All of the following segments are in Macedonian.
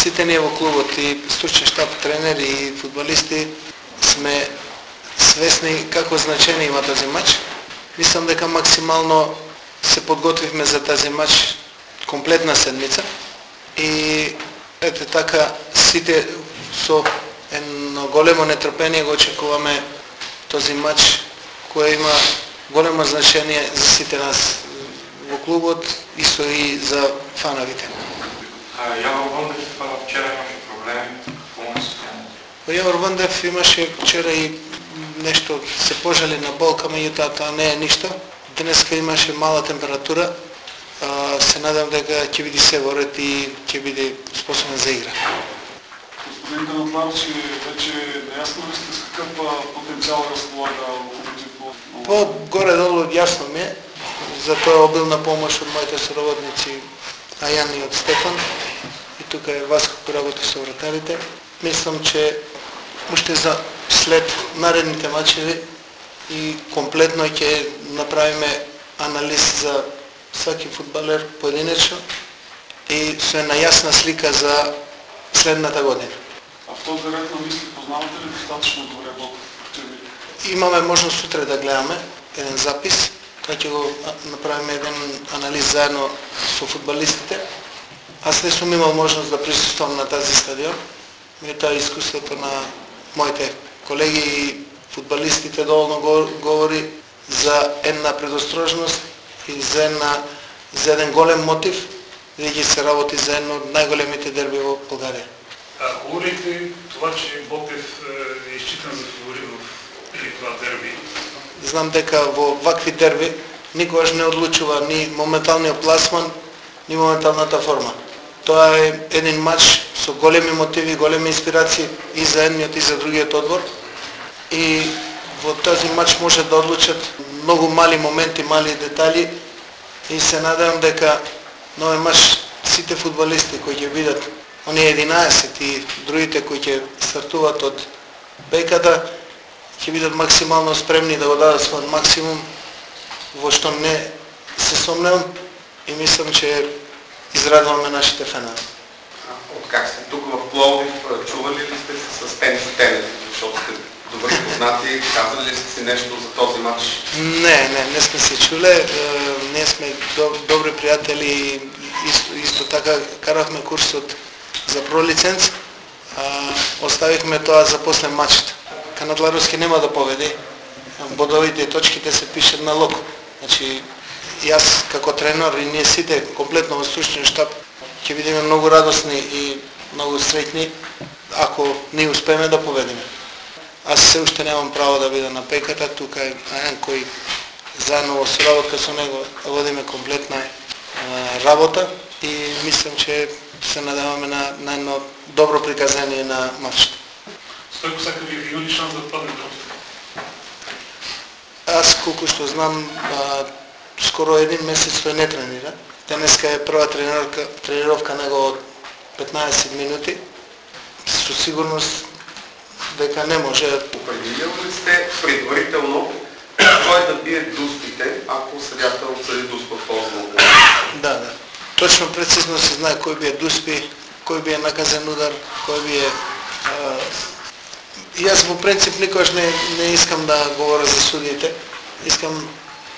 сите ние во клубот, и стручен штаб, тренери и фудбалисти, сме свесни како значение има този матч. Мислам дека максимално се подготвивме за този матч комплетна седмица и ете така сите со едно големо нетрпение го очекуваме този матч кој има големо значение за сите нас во клубот и за фановите. Јавор Вандев вчера имаше проблеми, какво му се случи? Јавор Вандев имаше вчера и нешто, се пожали на болка, меѓутоа тоа не е ништо. Денеска имаше мала температура, се надам дека ќе биде се во ред и ќе биде способен за игра. Господин Канатларовски, вече неясно ли сте с какъв потенцијал разполага клубите по горе-долу јасно ми е, затоа обилна помош од моите соработници Ајан и од Стефан, и тука е Васко кој работи со вратарите. Мислам, че уште за след наредните мачеви и комплетно ќе направиме анализ за сваки фудбалер поединечно и со една јасна слика за следната година. А в този ред на мисли познавате ли достатъчно добре Ботев? Имаме можност сутре да гледаме еден запис, така ќе го направиме еден анализ заедно со фудбалистите. Аз не сум имал можност да присуствам на тази стадион, меѓутоа искуството на моите колеги и фудбалистите доволно говори за една предострожност и за еден голем мотив, бидејќи се работи за едно од најголемите дерби во Българија. Говорите това, че Ботев е изчитан за фаворит при това дерби? Знам дека во вакви дерби никогаш не одлучува ни моменталниот пласман, ни моменталната форма. Тоа е еден матч со големи мотиви, големи инспирации и за едниот и за другиот одбор. И во този матч може да одлучат многу мали моменти, мали детали, и се надевам дека на овој матч сите фудбалисти кои ќе бидат, оние 11 и другите кои ќе стартуваат од беката, ќе бидат максимално спремни да го дадат својот максимум, во што не се сомневам и мислам, че израдваме нашите фенове. Откак сте тук в Пловдив, чували ли сте се с Пенчо Тенев, защото сте добри познати, казали ли сте си нещо за този матч? Не сме се чуле, ние сме добри приятели и исто така каравме курсот за пролиценц, оставихме тоа за после матчот. Канатларовски нема да победи, бодовите и точките се пишат на локо. Значи, јас како тренер и ние сите комплетно во стручен штаб ќе бидеме многу радосни и многу среќни ако ние успееме да победиме. Аз се уште немам право да бидам на пеката, тука е Ајан кој заедно во соработка со него водиме комплетна работа и мислам, че се надеваме на едно добро приказание на матчот. Стојко Сакави, има ли шанс да падне Ботев? Аз колку што знам, скоро един месец тој не тренира. Денеска е прва тренировка него од 15 минути. Со сигурност дека не може. Определил ли сте предварително кой да бие дуспите, ако съдята отсъди дуспа в този момент? Да. Точно прецизно се знае кој бие дуспи, кој бие наказен удар, кој бие... Јас во принцип никогаш не искам да говоря за судиите. Искам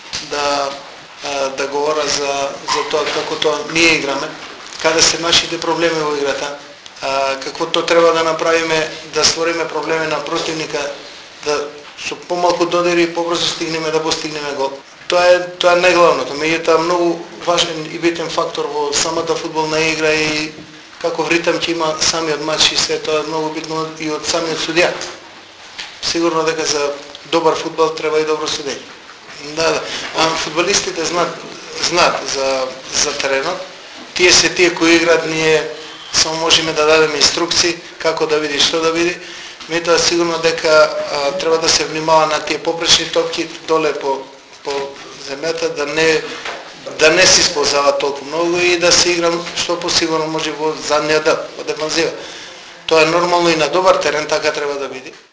да говоря за тоа како тоа ние играме, каде се нашите проблеми во играта, какво то треба да направиме, да створиме проблеми на противника, да со помалку додири и побрзо стигнеме да постигнеме гол. Тоа е најглавното, меѓутоа многу важен и битен фактор во самата фудбална игра и каков ритам ќе има самиот матч и се тоа е многу битно и од самиот судија. Сигурно дека за добар фудбал треба и добро судење. Да. Фудбалистите знаат за теренот. Тие се тие кои играат, ние само можеме да дадеме инструкции како да биде, што да биде. Меѓутоа сигурно дека треба да се внимава на тие попречни топки доле по земјата, да не се исползава толку многу и да се игра што посигурно може во задниот дел, во дефанзива. Тоа е нормално и на добар терен, така треба да биде.